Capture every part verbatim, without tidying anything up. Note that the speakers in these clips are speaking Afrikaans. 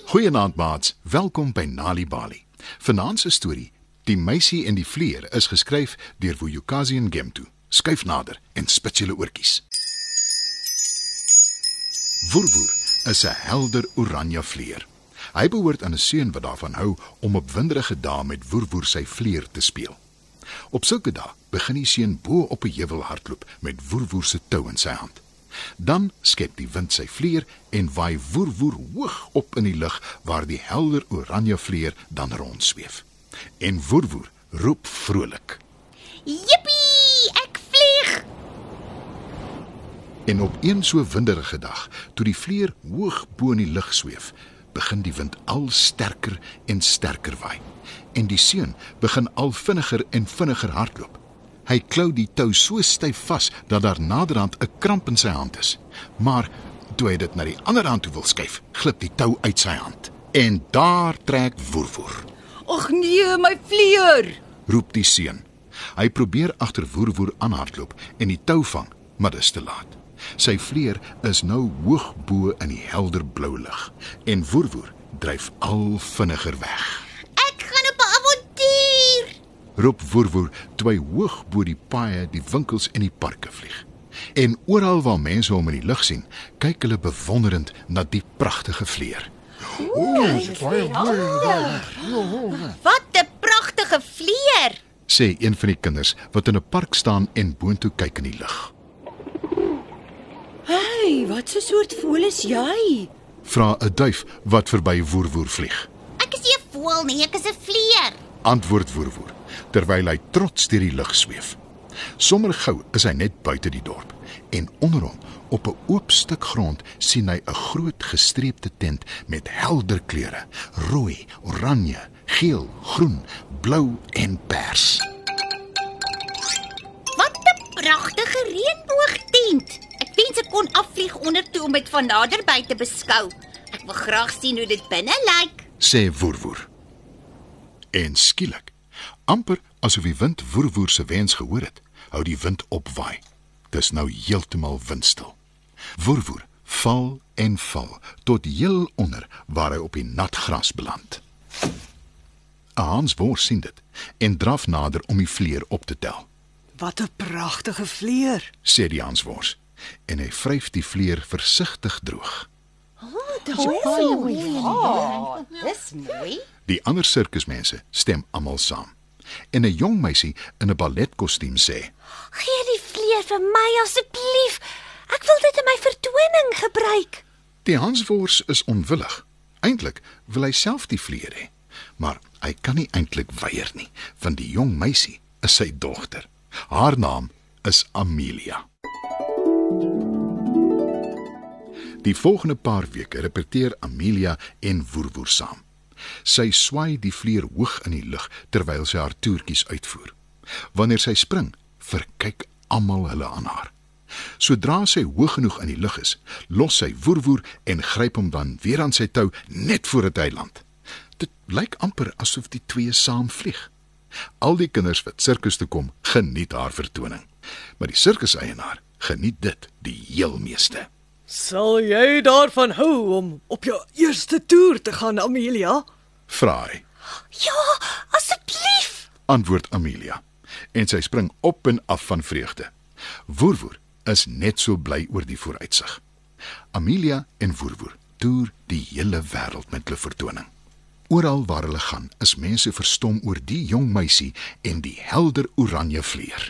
Goeienaand maats, welkom by Nali Bali. Vanaand se storie, Die meisie en die vleer, is geskryf deur Vuyokazi Ngemtu. Skuif nader en spit julle oortjies. Vurvur is 'n helder oranje vleer. Hy behoort aan 'n seun wat daarvan hou om op winderige dae met Vurvur sy vleer te speel. Op sulke dae begin die seun bo op 'n heuwel hardloop met Vurvur se tou in sy hand. Dan skep die wind sy vleer en waai Vurvur hoog op in die lug waar die helder oranje vleer dan rondsweef. En Vurvur roep vrolik: Jippie, ek vlieg! En op een so winderige dag, toe die vleer hoog bo in die lug sweef, begin die wind al sterker en sterker waai. En die seun begin al vinniger en vinniger hardloop. Hy klou die tou so styf vas dat daar naderhand 'n kramp in sy hand is. Maar toe hy dit na die ander hand toe wil skuif, glip die tou uit sy hand. En daar trek Vurvur. Ag nee, my vleer! Roep die seun. Hy probeer agter Vurvur aanhardloop en die tou vang, maar dis te laat. Sy vleer is nou hoog bo in die helder blou lug en Vurvur dryf al vinniger weg. Ek gaan op 'n avontuur! Roep Vurvur toe hy hoog bo die paaie, die winkels en die parke vlieg. En oral waar mense hom in die lug sien, kyk hulle bewonderend na die pragtige vleer. Wat 'n pragtige vleer! Sê een van die kinders wat in 'n park staan en boontoe kyk in die lug. Hey, wat 'n soort voël is jy? Vra 'n duif wat verby Vurvur vlieg. Ek is nie 'n voël nie, ek is 'n vleer. Antwoord Vurvur, terwyl hy trots deur die lug sweef. Sommer gou is hy net buite die dorp en onder hom, op 'n oop stuk grond, sien hy 'n groot gestreepte tent met helder kleure: rooi, oranje, geel, groen, blou en pers. Wat 'n pragtige reënboogtent! Ek wens ek kon afvlieg onder toe om dit van naderby te beskou. Ek wil graag sien hoe dit binne lyk. Sê Vurvur. En skielik, amper asof die wind Vurvur se wens gehoor het, hou die wind opwaai. Dis nou heeltemal windstil. Vurvur val en val tot heel onder waar hy op die nat gras beland. 'n Hanswors sien dit en draf nader om die vleer op te tel. Wat 'n pragtige vleer. Sê die hanswors en hy vryf die vleer versigtig droog. Dis Dis mooi. Die ander sirkusmense stem almal saam. En 'n jong meisie in 'n balletkostuum sê: Gee die vleer vir my asseblief. Ek wil dit in my vertoning gebruik. Die hanswors is onwillig. Eintlik wil hy self die vleer hê, maar hy kan nie eintlik weier nie, want die jong meisie is sy dogter. Haar naam is Amelia. Die volgende paar weke repeteer Amelia en Vurvur saam. Sy swaai die vleer hoog in die lug terwyl sy haar toertjies uitvoer. Wanneer sy spring, verkyk almal hulle aan haar. Sodra sy hoog genoeg in die lug is, los sy Vurvur en gryp hom dan weer aan sy tou net voor dit hy land. Dit lyk amper asof die twee saam vlieg. Al die kinders wat sirkus toe kom, geniet haar vertoning. Maar die sirkuseienaar geniet dit die heel meeste. Sal jy daarvan hou om op jou eerste toer te gaan, Amelia? Vra hy. Ja, asseblief. Antwoord Amelia. En sy spring op en af van vreugde. Vurvur is net so bly oor die vooruitsig. Amelia en Vurvur toer die hele wêreld met hulle vertoning. Oral waar hulle gaan, is mense verstom oor die jong meisie en die helder oranje vleer.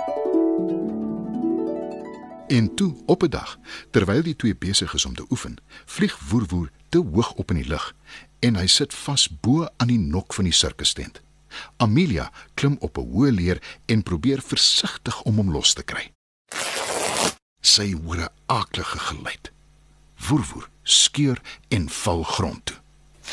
En toe, op 'n dag, terwyl die twee besig is om te oefen, vlieg Vurvur te hoog op in die lug en hy sit vas bo aan die nok van die sirkustent. Amelia klim op 'n hoë leer en probeer versigtig om hom los te kry. Sy hoor 'n aaklige geluid. Vurvur skeur en val grond toe.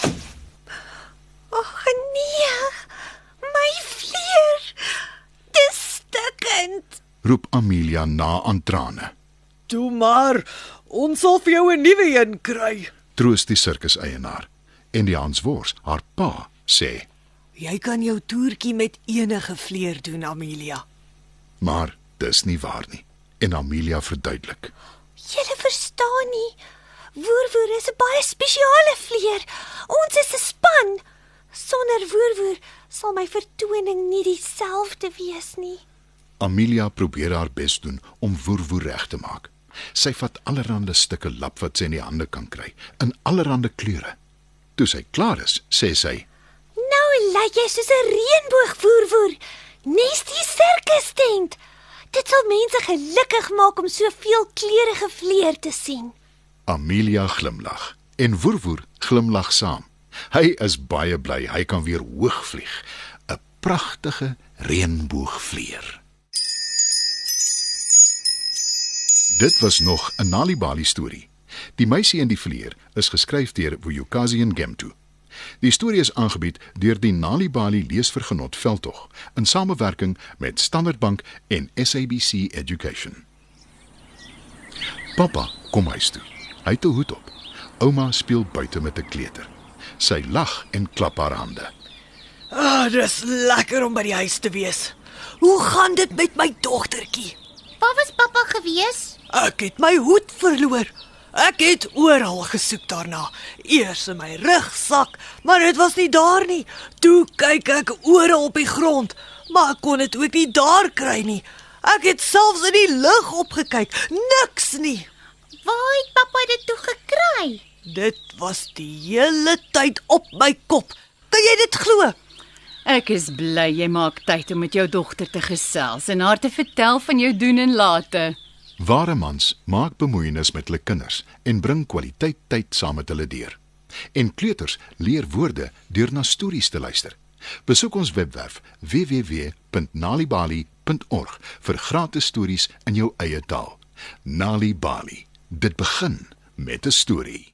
Ag nee, my vleer. Dis stukkend. Roep Amelia na aan trane. Toe maar, ons sal vir jou 'n nuwe een kry. Troos die sirkuseienaar. En die hanswors, haar pa, sê: Jy kan jou toertjie met enige vleer doen, Amelia. Maar dis nie waar nie. En Amelia verduidelik. Julle verstaan nie. Woerwoer is 'n baie spesiale vleer. Ons is 'n span. Sonder Woerwoer sal my vertoning nie dieselfde wees nie. Amelia probeer haar bes doen om Woerwoer reg te maak. Sy vat allerhande stukke lap wat sy in die hande kan kry, in allerhande kleure. Toe sy klaar is, sê sy: Nou lyk jy soos 'n reënboog, Woerwoer. Nes die sirkustent. Dit sal mense gelukkig maak om soveel kleurige vleer te sien. Amelia glimlag en Woerwoer glimlag saam. Hy is baie bly hy kan weer hoog vlieg. 'n Pragtige reënboogvleer. Dit was nog 'n Nalibali storie. Die meisie en die vleer is geskryf deur Vuyokazi Ngemtu. Die storie is aangebied deur die Nalibali Leesvergenot Veldtog in samewerking met Standard Bank en S A B C Education. Papa kom huis toe. Hy het 'n hoed op. Ouma speel buite met 'n kleuter. Sy lag en klap haar hande. Ah, dis lekker om by die huis te wees. Hoe gaan dit met my dogtertjie? Waar was pappa gewees? Ek het my hoed verloor. Ek het oral gesoek daarna. Eers in my rugsak, maar dit was nie daar nie. Toe kyk ek oral op die grond, maar ek kon dit ook nie daar kry nie. Ek het selfs in die lug opgekyk, niks nie. Waar het pappa dit toe gekry? Dit was die hele tyd op my kop. Kan jy dit glo? Ek is bly jy maak tyd om met jou dogter te gesels en haar te vertel van jou doen en late. Ware mans maak bemoeienis met hulle kinders en bring kwaliteit tyd saam met hulle deur. En kleuters leer woorde deur na stories te luister. Besoek ons webwerf w w w punt nalibali punt org vir gratis stories in jou eie taal. Nalibali. Dit begin met 'n storie.